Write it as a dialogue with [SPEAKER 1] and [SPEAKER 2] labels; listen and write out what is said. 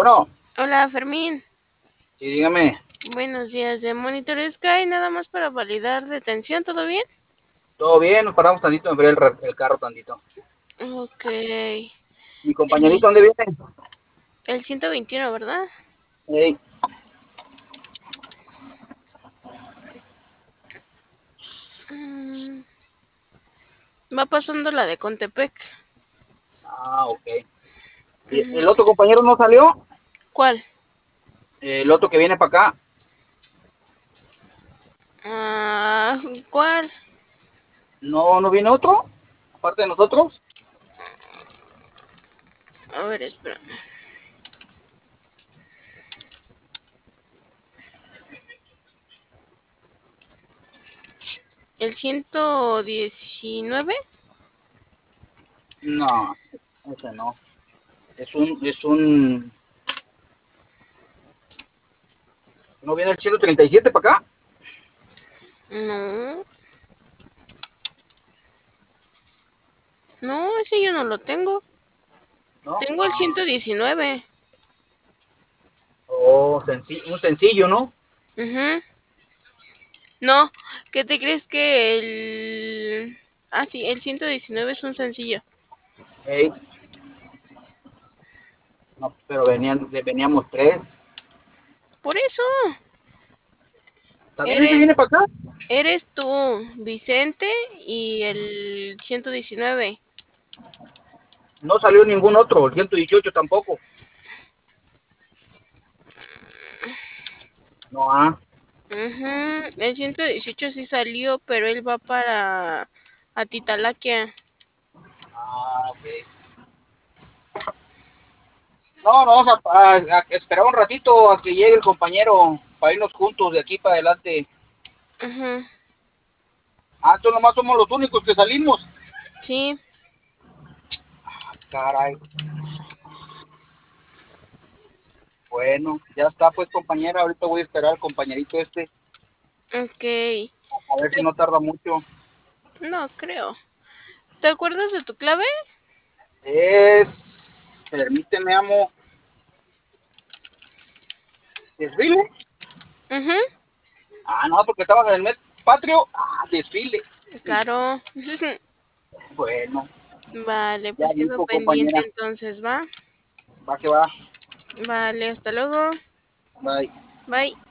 [SPEAKER 1] bueno,
[SPEAKER 2] Hola Fermín,
[SPEAKER 1] sí, dígame.
[SPEAKER 2] buenos días. De Monitor Sky, nada más para validar detención, ¿todo bien?
[SPEAKER 1] ¿Todo bien? Nos paramos tantito, me enfrié el carro tantito.
[SPEAKER 2] Ok.
[SPEAKER 1] ¿Mi
[SPEAKER 2] El,
[SPEAKER 1] compañerito dónde viene?
[SPEAKER 2] el 121, ¿verdad?
[SPEAKER 1] Ey.
[SPEAKER 2] Mm, Va pasando la de Contepec.
[SPEAKER 1] Ah, ok. ¿Y
[SPEAKER 2] Mm,
[SPEAKER 1] el otro compañero no salió?
[SPEAKER 2] ¿Cuál?
[SPEAKER 1] El otro que viene para acá.
[SPEAKER 2] Ah, ¿cuál?
[SPEAKER 1] ¿No viene otro? Aparte de nosotros.
[SPEAKER 2] A ver, espera. ¿El 119?
[SPEAKER 1] No, ese no. Es un. ¿No viene el 137 para acá?
[SPEAKER 2] No, no, ese yo no lo tengo.
[SPEAKER 1] ¿No?
[SPEAKER 2] Tengo el 119.
[SPEAKER 1] Oh, un sencillo, ¿no?
[SPEAKER 2] Ujú. No, ¿qué te crees que el... Ah, sí, el 119 es un sencillo.
[SPEAKER 1] Ey. No, pero veníamos tres.
[SPEAKER 2] Por eso,
[SPEAKER 1] ¿También ese
[SPEAKER 2] eres,
[SPEAKER 1] viene para acá?
[SPEAKER 2] eres tú, Vicente, y el 119.
[SPEAKER 1] No salió ningún otro, el 118 tampoco. No,
[SPEAKER 2] Ujú. El 118 sí salió, pero él va para Atitalaquia.
[SPEAKER 1] ok. No, no, vamos a esperar un ratito a que llegue el compañero para irnos juntos de aquí para adelante.
[SPEAKER 2] Ujú.
[SPEAKER 1] Entonces nomás somos los únicos que salimos.
[SPEAKER 2] Sí,
[SPEAKER 1] Caray. Bueno, ya está pues compañera, ahorita voy a esperar al compañerito este,
[SPEAKER 2] ok.
[SPEAKER 1] a ver si no tarda mucho.
[SPEAKER 2] No creo. ¿Te acuerdas de tu clave?
[SPEAKER 1] Permíteme, amo, desfile.
[SPEAKER 2] Ujú.
[SPEAKER 1] No, porque estaba en el mes patrio. Desfile.
[SPEAKER 2] Claro.
[SPEAKER 1] Bueno,
[SPEAKER 2] Vale,
[SPEAKER 1] ya
[SPEAKER 2] pues quedo
[SPEAKER 1] dijo
[SPEAKER 2] pendiente
[SPEAKER 1] compañera,
[SPEAKER 2] entonces, ¿va?
[SPEAKER 1] va que va.
[SPEAKER 2] Vale, hasta luego.
[SPEAKER 1] Bye.
[SPEAKER 2] Bye.